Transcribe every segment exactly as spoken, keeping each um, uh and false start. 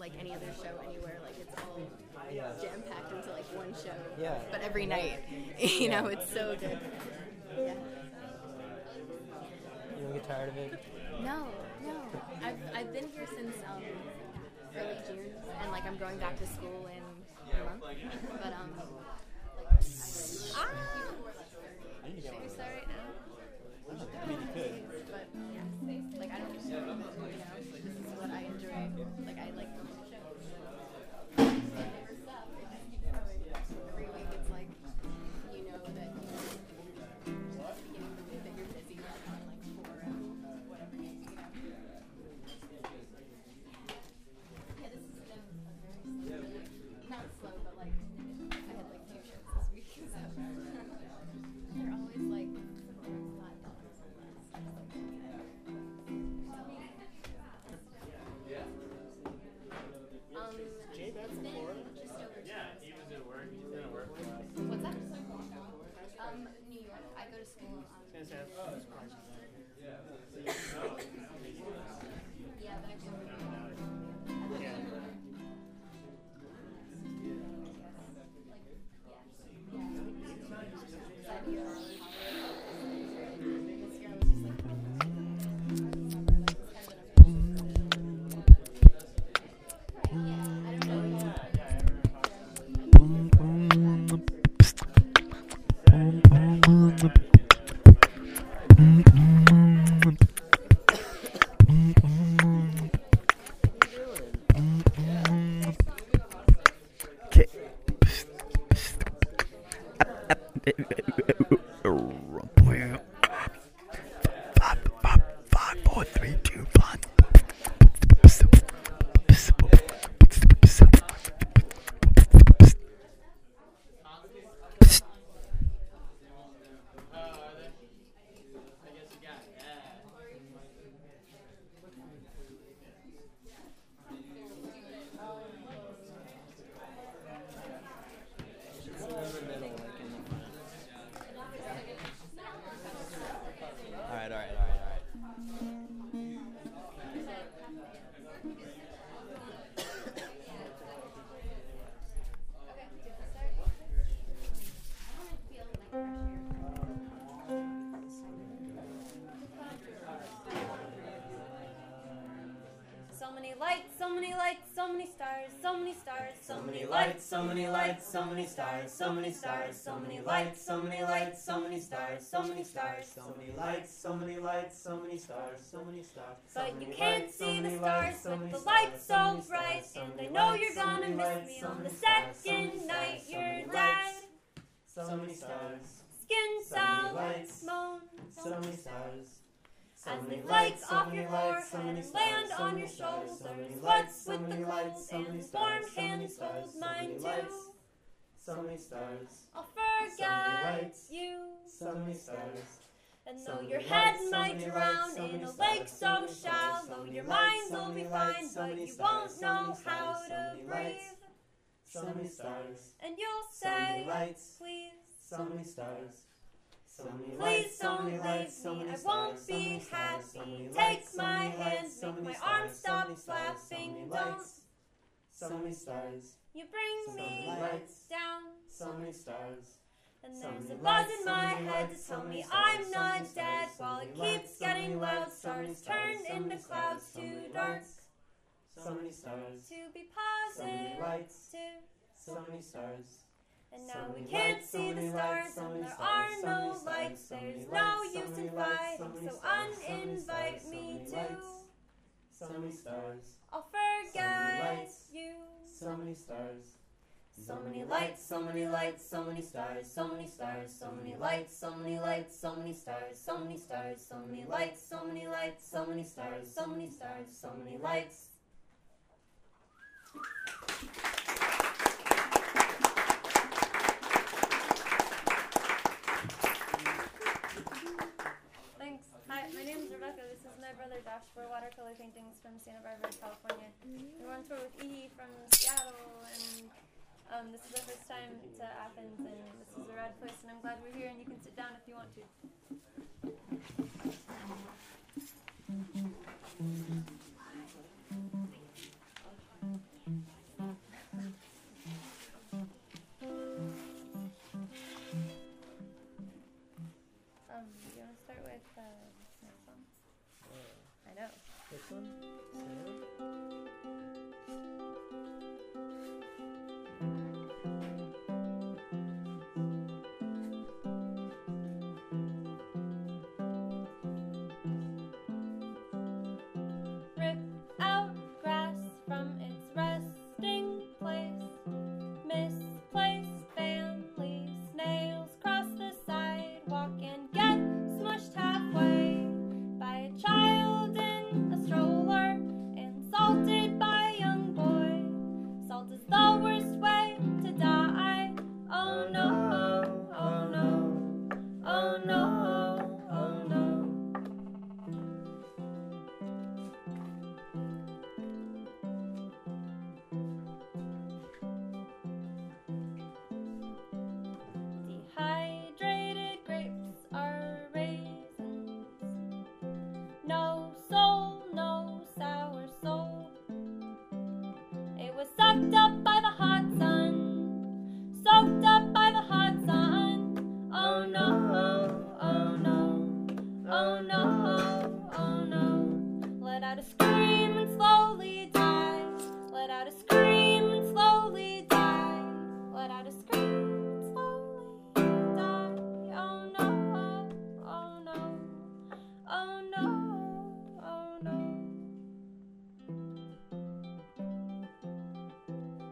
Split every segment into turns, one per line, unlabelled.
like any other show anywhere. Like it's all jam packed into like one show.
Yeah.
But every night, you know, it's so good. Yeah.
You don't get tired of it?
No, no. I've I've been here since um, early June, and like I'm going back to school in a month. But um, like, ah, should we start right now?
I mean, you could.
But yeah, like I don't, you know, this is what I enjoy. Like I like my favorite stuff. Every week it's like, you know that you that you're busy on like for um, whatever you you know. Yeah, this has been a very slow, not slow, but like I had like two shows this week, so they're always like five dollars or less. Um,
Jay back
it's
from
been
Florida?
just over two
Yeah,
months
he
now.
was at work. He's been at work for us.
What's that? Um, New York. I go to school. Um,
Gonna say, oh, that's probably
yeah, but I go.
yeah.
Five, five, five, four, three, two, one.
Alright, alright, alright, alright.
So many lights, so many lights, so many stars, so many stars,
So many lights, so many lights, so many stars, so many stars, so many lights, so many lights, so many stars, so many stars, so many lights, so many lights, so many stars, so many stars.
But you can't see the stars with the lights so bright, and I know you're gonna miss me on the second night you're dead.
So many stars,
Skin
so many
cells
lights,
moan
so many stars.
as they light off your forehead and land on your shoulders. What's with the cold and warm hands hold mine too?
So many stars,
I'll
so many
forget
lights,
you.
so many stars.
And
So
though
many
your
lights,
head
so
might
many
drown
lights, so
in
many
a
stars,
lake
so
so
many stars,
shallow,
so many
your
lights,
mind
so
will
many
be
lights,
fine,
so
but
many
you
stars,
won't
so
know
many stars,
how
so
to
many
breathe.
lights, so many stars,
And you'll
so many
say,
lights,
please,
so many stars. So many
please
lights, so
don't
many
leave
lights, so
me,
many
I
stars,
won't
so many
be
stars, so
happy.
many
Take
lights, so
my
many
hand,
lights, so
make
many
my
stars,
arms
so
stop
many stars, so
flapping.
many
Don't
lights, so many stars,
you bring
so
me
many lights,
down.
so many stars.
And
So
there's a
many
buzz
lights,
in
so
my
many
head to
lights, so
tell
many
me
stars,
I'm
so
not
many stars,
dead,
so
while
many
it
lights,
keeps
so many
getting loud.
lights, so many
Stars
stars,
turn
so
into
many
clouds
stars, so
too
many
dark
lights, so many stars,
to be
so many
positive.
lights,
too.
so many stars.
And
So
now we
many
can't
lights, so
see the
many
stars,
lights, so
and
many
there
stars,
are
so
no
many stars,
lights.
so many
There's
lights,
no
so
use
many
in
lights, so
fighting,
many
so
stars, so many
uninvite
stars, so
me
many
too.
lights, so many stars,
I'll
so many
forget
lights,
you.
so many stars.
So many lights, so many lights, so many stars, so many stars, so many lights, so many lights, so many stars, so many stars, so many lights, so many lights, so many stars, so many stars, so many lights. Thanks. Hi, my name is Rebecca. This is my brother Josh. We're watercolor paintings from Santa Barbara, California. And we're on tour with Edie from Seattle, and um, this is our first time to Athens, and this is a rad place, and I'm glad we're here, and you can sit down if you want to. resting place. Misplaced family snails cross the sidewalk and get smushed halfway by a child in a stroller, and salted by a young boy. Salt is the worst way to die. Oh no, oh no, oh no, oh no. Dehydrated grapes are raisins. No soul, no sour soul. It was sucked up by the hot sun, soaked up by the hot sun. Oh no, oh no, oh no, oh no. Let out a scream and slowly die. Let out a scream and slowly die. Let out a scream and slowly die. Oh no, oh no, oh no, oh no.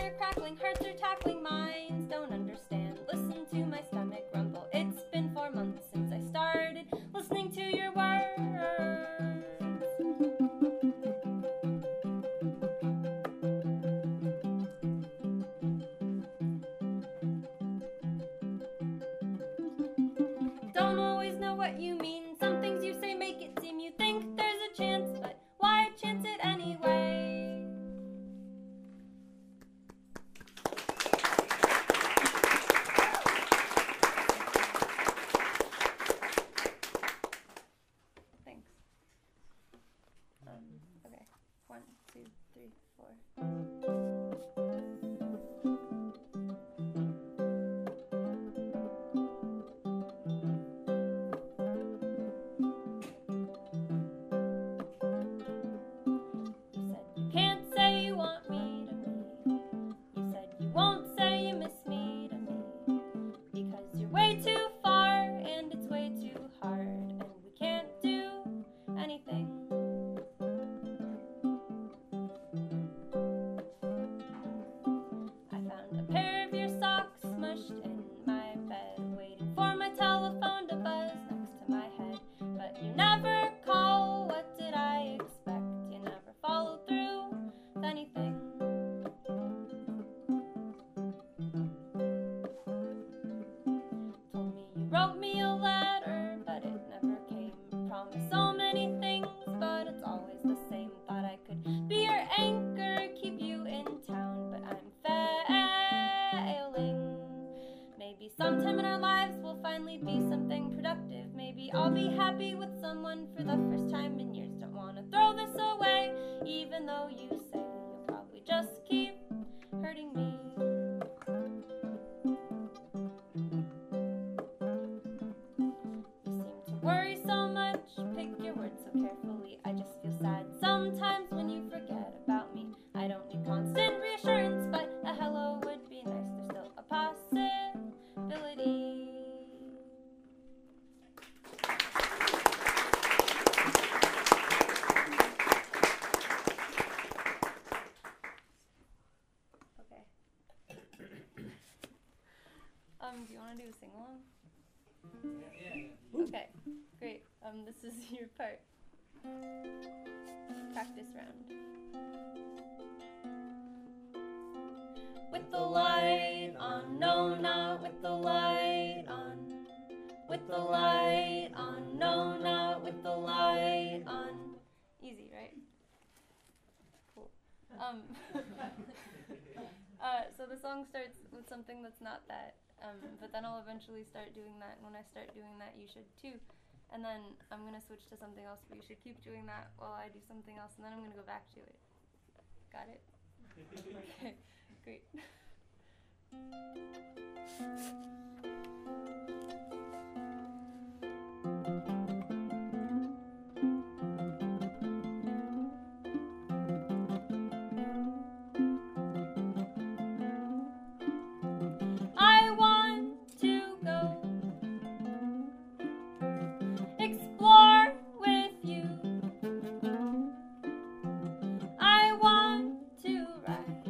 are crackling, hearts are tackling, minds don't understand. Listen to my stomach rumble. It's been four months since I started listening to your words. Don't always know what you mean. Some things you say make it seem you think there's a chance, but why chance it anyway? Thanks. Um, okay. One, two, three, four. You said you can't say you want me to me. You said you won't say you miss me to me. Because you're way too far and it's way too hard and we can't do anything. I found a pair of your socks smushed in my bed, waiting for my telephone to buzz next to my head. But you never call, what did I expect? You never follow through with anything. Told me you wrote me a letter, but it never came. Promised so many things, but it's always the same. Thought I could be your anchor, keep you in town, but I'm failing. Maybe sometime in our lives we'll finally be something productive. Maybe I'll be happy with someone for the first time in years. Don't wanna throw this away, even though you say you'll probably just keep hurting me. You seem to worry so much, pick your words so carefully. I just feel sad sometimes when you forget about me. I don't need constant reassurance, but a hello would be nice. There's still a possibility. Okay. Um, do you want to do a sing-along? Okay, great. Um, this is your part. Practice round. With the light on, no, not with the light on. With the light on, no, not with the light on. Easy, right? Cool. Um, uh, so the song starts with something that's not that. Um, but then I'll eventually start doing that, and when I start doing that, you should too. And then I'm going to switch to something else, but you should keep doing that while I do something else, and then I'm going to go back to it. Got it? Okay, great. I want to go explore with you. I want to ride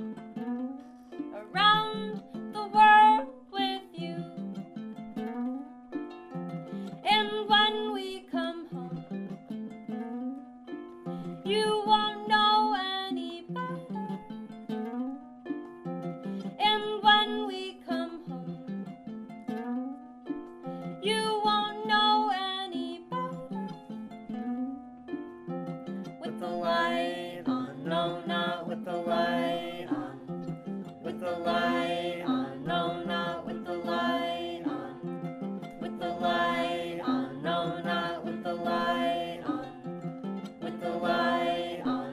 around the world with you. And when we come home, you won't know any better. And when we come home, you won't know any better. With the light on, no, not with the light on. With the light on, no, not with the light on. With the light on, no, not with the light on. With the light on.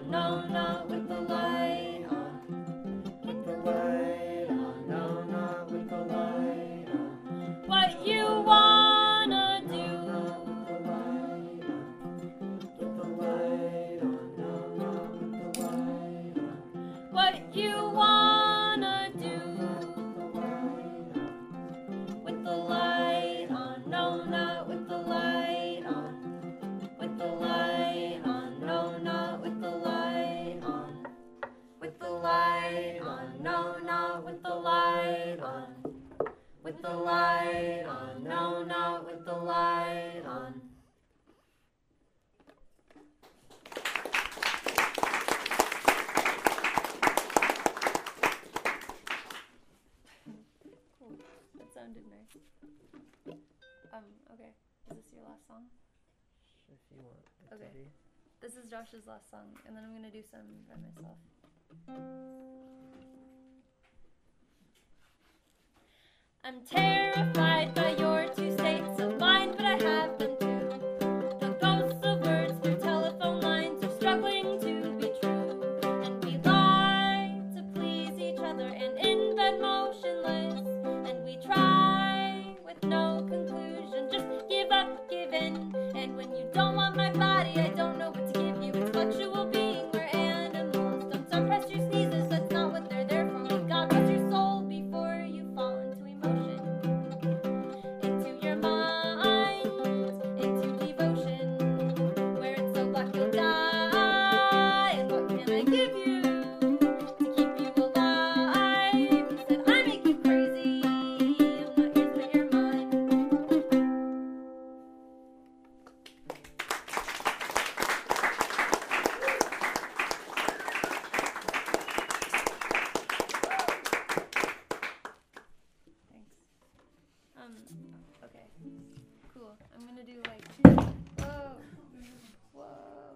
This is Josh's last song, and then I'm gonna do some by myself. I'm terrified by your two states of mind, but I have them too. The ghosts of words through telephone lines are struggling to be true. And we lie to please each other and in bed motionless. And we try with no conclusion, just give up, give in. And when you don't want my body, I don't know what to give you. It's fluctual being, we're animals. Don't suppress your sneezes, that's not what they're there for. May God rest your soul before you fall into emotion. Into your mind, into devotion, where it's so black you'll die. And what can I give you to keep you alive? He said, I make you crazy, I'm not yours but you're mine. Thanks. Um, okay. Cool. I'm gonna do like, whoa, whoa.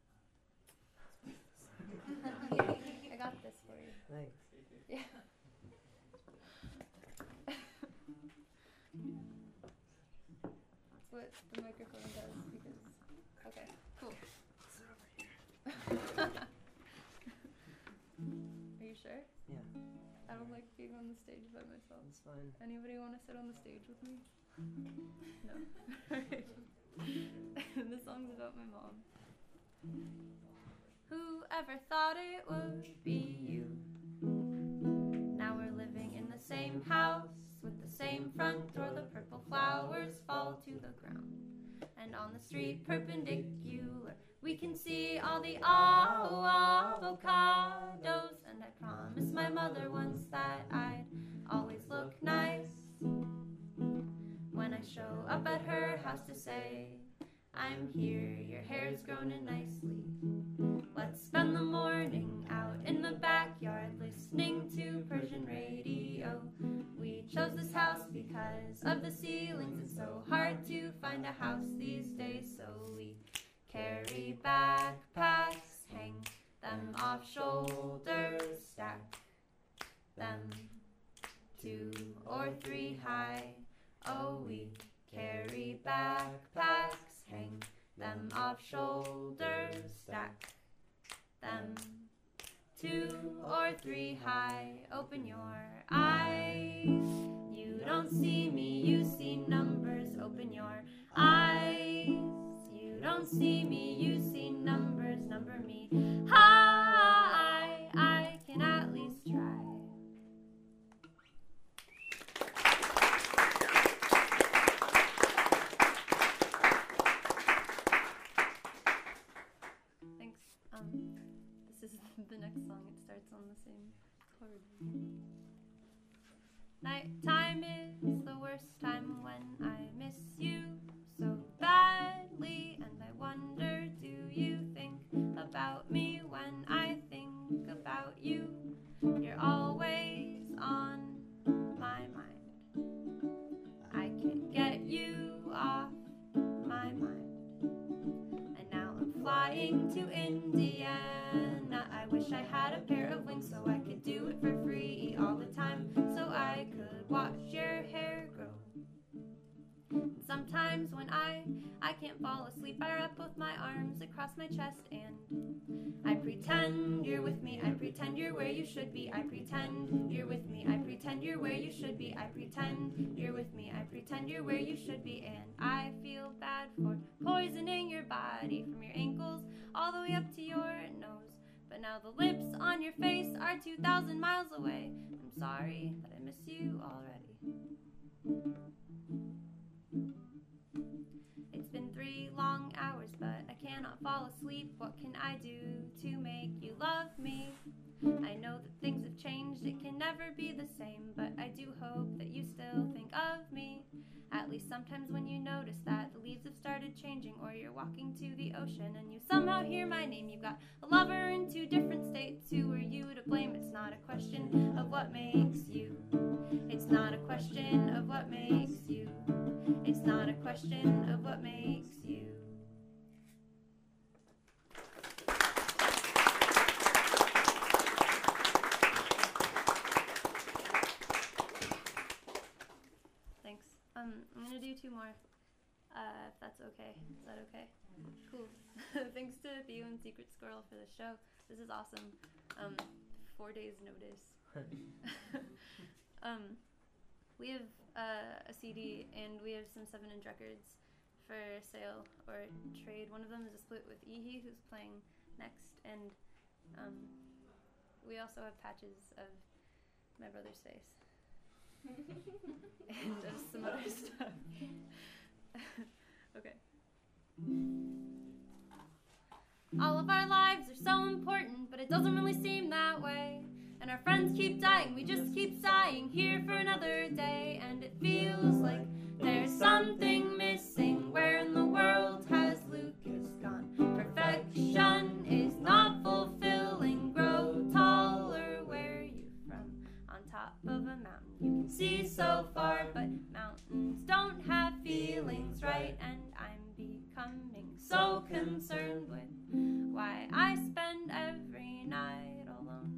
I got this for you.
Thanks.
Yeah. That's what the microphone does because, okay, cool. Are you sure?
Yeah,
I don't like being on the stage by myself.
it's fine.
Anybody want to sit on the stage with me? No. Alright. This song's about my mom. Whoever thought it would be you? Now we're living in the same house with the same front door. The purple flowers fall to the ground. And on the street perpendicular, we can see all the avocados. And I promised my mother once that I'd always look nice when I show up at her house to say, I'm here, your hair's grown in nicely. Let's spend the morning out in the backyard listening to Persian radio. We chose this house because of the ceilings. It's so hard to find a house these days, so we carry backpacks, hang them off shoulders, stack them two or three high. Oh, we carry backpacks, hang them off shoulders, stack them two or three high. Open your eyes, you don't see me, you see numbers. Open your eyes, you don't see me, you see numbers. Number me high, I can at least try. Thanks. Um, this is the next song. It starts on the same chord. Nighttime is the worst time when I miss you so badly, and I wonder, do you think about me when I think about you? You're always on my mind. I can't get you off my mind. And now I'm flying to Indiana. I wish I had a pair of wings so I could do it for free all the time, so I could watch your hair grow. Sometimes when I, I can't fall asleep, I wrap both my arms across my chest and I pretend you're with me, I pretend you're where you should be, I pretend you're with me, I pretend you're where you should be, I pretend you're with me, I pretend you're where you should be, and I feel bad for poisoning your body from your ankles all the way up to your nose. But now the lips on your face are two thousand miles away. I'm sorry that I miss you already. It's been three long hours, but I cannot fall asleep. What can I do to make you love me? I know that things have changed, it can never be the same, but I do hope that you still think of me. At least sometimes when you notice that the leaves have started changing, or you're walking to the ocean and you somehow hear my name. You've got a lover in two different states, who are you to blame? It's not a question of what makes you. It's not a question of what makes you. It's not a question of what makes you. show. This is awesome. Um, four days notice. um, we have uh, a C D and we have some seven inch records for sale or trade. One of them is a split with Ihi, who's playing next, and um, we also have patches of my brother's face and of some other stuff. Okay. All of our lives are so important, but it doesn't really seem that way. And our friends keep dying, we just keep sighing, here for another day. And it feels like there's something missing. Where in the world has Lucas gone? Perfection is not fulfilling. Grow taller, where are you from? On top of a mountain you can see so far, but mountains don't have feelings, right? And I'm becoming so concerned with why I spend every night alone.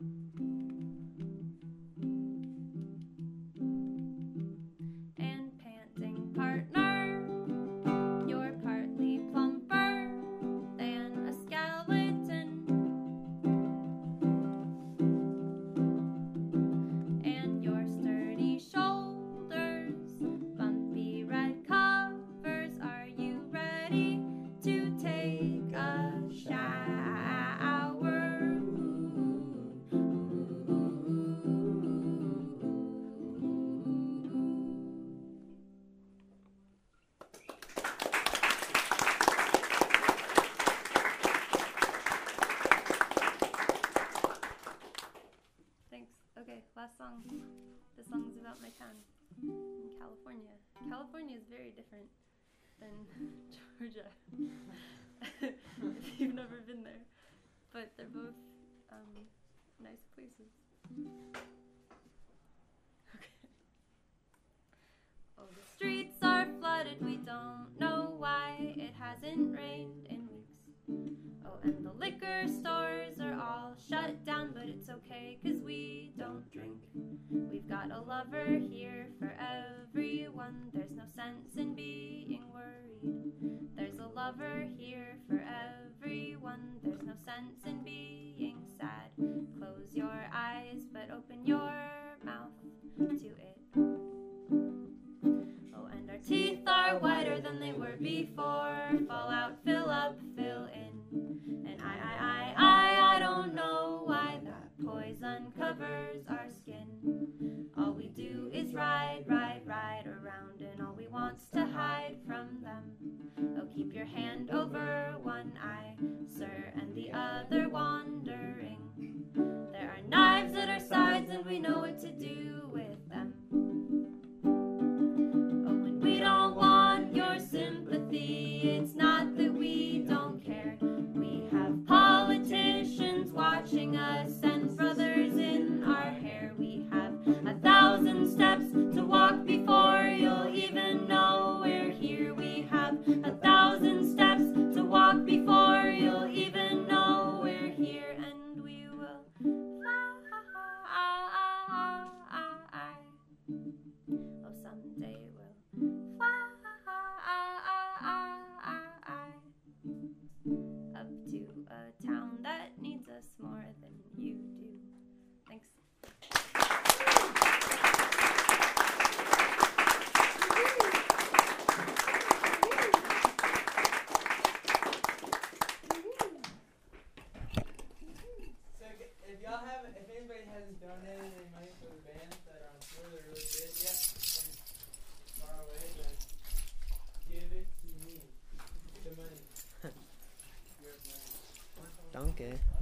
And panting partner, you're partly plumper than a skeleton, and your sturdy shoulders, bumpy red covers. Are you ready to take a shower? Thanks. Okay, last song. This song's about my town in California. California is very different than Georgia. If you've never been there, but they're both um, nice places. Okay. Oh, the streets are flooded, we don't know why. It hasn't rained in weeks. Oh, and the liquor stores are all shut down, but it's okay, cause we don't drink. We've got a lover here for everyone. There's no sense in being worried. There's a lover here for everyone. There's no sense in being sad. Close your eyes, but open your mouth to it. Oh, and our teeth are whiter than they were before. Fall out, fill up, fill in. And I, I, I, I, I don't know why that poison covers our skin. All we do is ride, ride, ride around, and all we want's to hide from them. Oh, keep your hand over one eye, sir, and the other wandering. There are knives at our sides, and we know what to do with them. Oh, and we don't want your sympathy. It's not that we don't care. We have politicians watching us and brothers in our hair. We have a thousand steps to walk before you'll even know we're here. We have a thousand steps to walk before you'll even know we're here. And we will fly. Oh, someday we'll fly up to a town that needs us more than you do. Thanks.
So if y'all haven't, if anybody hasn't donated any money for the bands that are on tour, they're really good. Yeah, from far away, but give it to me. The money. Your money.
Danke.